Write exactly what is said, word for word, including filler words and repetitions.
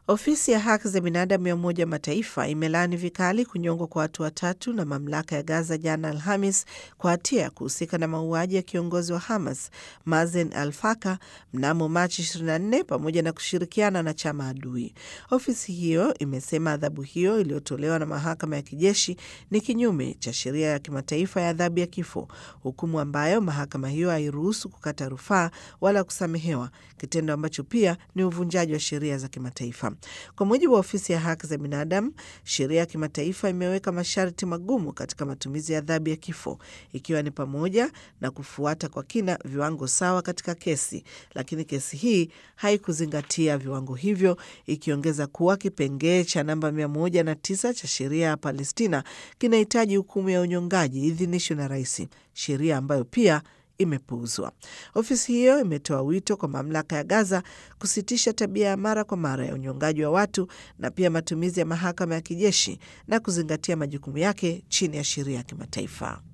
Ofisi ya haki za binadamu ya Umoja wa Mataifa imelaani vikali kunyongwa kwa watu watatu na mamlaka ya Gaza jana Alhamis kwa hatia ya kuhusika na mauaji ya kiongozi wa Hamas Mazen Al-Faka mnamo Machi ishirini na nne pamoja na kushirikiana na chama adui. Ofisi hiyo imesema adhabu hiyo iliyotolewa na mahakama ya kijeshi ni kinyume cha sheria ya kimataifa ya adhabu ya kifo, hukumu ambayo mahakama hiyo hairuhusu kukata rufaa wala kusamehewa, kitendo ambacho pia ni uvunjaji wa sheria za kimataifa. Kwa mujibu wa ofisi ya haki za binadamu, sheria ya kimataifa imeweka masharti magumu katika matumizi ya adhabu ya kifo, ikiwa ni pamoja na kufuata kwa kina viwango sawa katika kesi, lakini kesi hii haikuzingatia viwango hivyo, ikiongeza kuwa kipengee cha namba mia moja na tisa cha sheria ya Palestina kinahitaji hukumu ya unyongaji idhinishwe na rais, sheria ambayo pia imepuuzwa. Ofisi hiyo imetoa wito kwa mamlaka ya Gaza kusitisha tabia ya mara kwa mara ya unyongaji wa watu na pia matumizi ya mahakama ya kijeshi na kuzingatia majukumu yake chini ya sheria ya kimataifa.